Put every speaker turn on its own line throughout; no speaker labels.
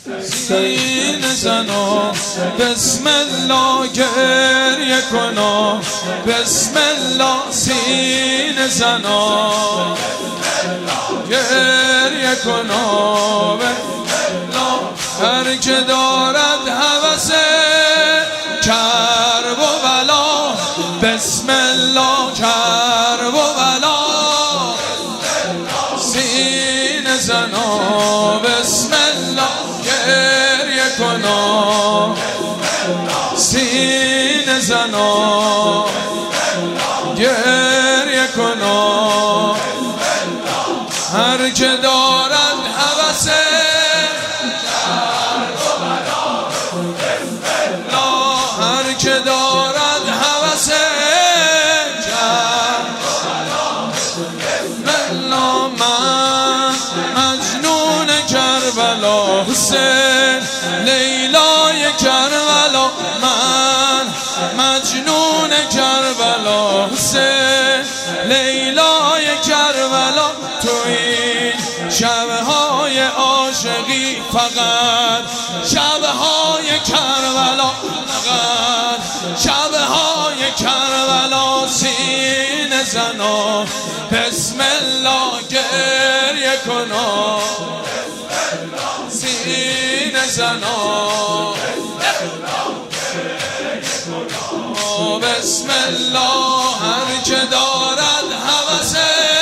سینه زنا بسم الله گریه کنا بسم الله سینه زنا گریه کنا هر که دارد هوس کرب و بلا بسم الله کرب و بلا سینه زنا بسم الله گریه کنا سینه زنا گریه کنا هر که دارد هوس هر که دارد هوس کربلا من مجنون کربلا حسین لیلای کربلا من مجنون کربلا حسین لیلای کربلا تو این شبهای عاشقی فقط شبهای کربلا فقط شبهای کربلا سینه زنا بسم الله گریه کنا سینه زنا بسم الله هر که دارد هوس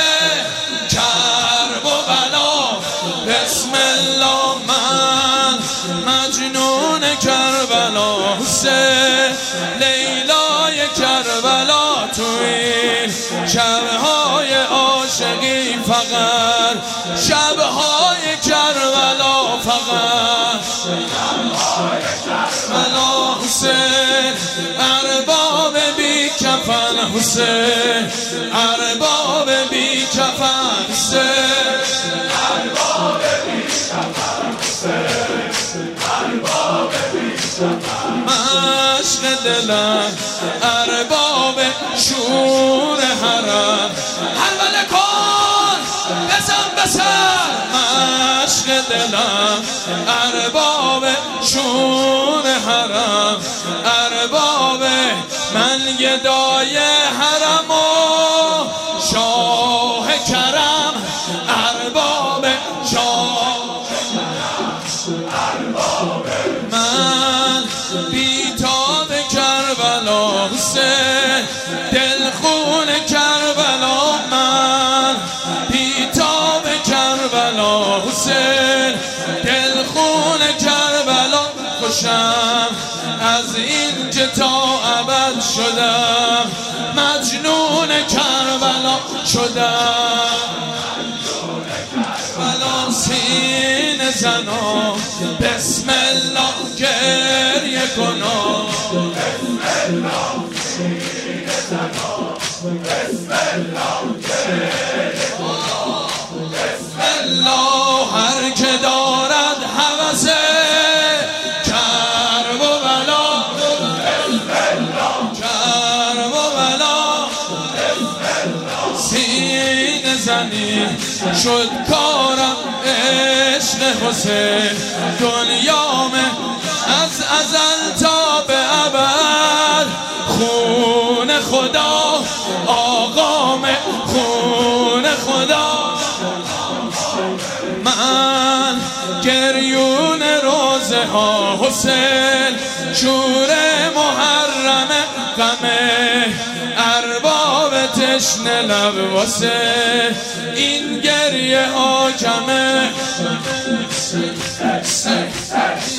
کرب و بلا بسم الله من مجنون کربلا حسین لیلای کربلا تو این شبهای عاشقی فقط شبهای کربلا فقط کربلا حسین ارباب بی کفن حسین ارباب بی کفن حسین ارباب بی کفن حسین ارباب بی کفن مشق دلم ارباب شور حرم حلوله کن بزن مشق دلم ارباب شور حرم ارباب من گدای حرم و شاه کرم ارباب شاه من بیتاب کربلا حسین دلخون کربلا من بیتاب کربلا حسین دلخون کربلا خوشم از این که تا ابد شدم مجنون کربلا شدم کربلا سینه زنا بسم الله گریه کنا بسم الله سینه زنا بسم الله گریه کنا بسم الله هر که دارد هوس کرب و بلا بسم الله کرب و بلا بسم الله سینه زنی شد کارم عشق حسین دنیام از ازل تا به ابد خون خدا آقام خون خدا من گریون روزه ها حسین شور محرم غمه ارباب تشنه لب واسه این گریه ها کمه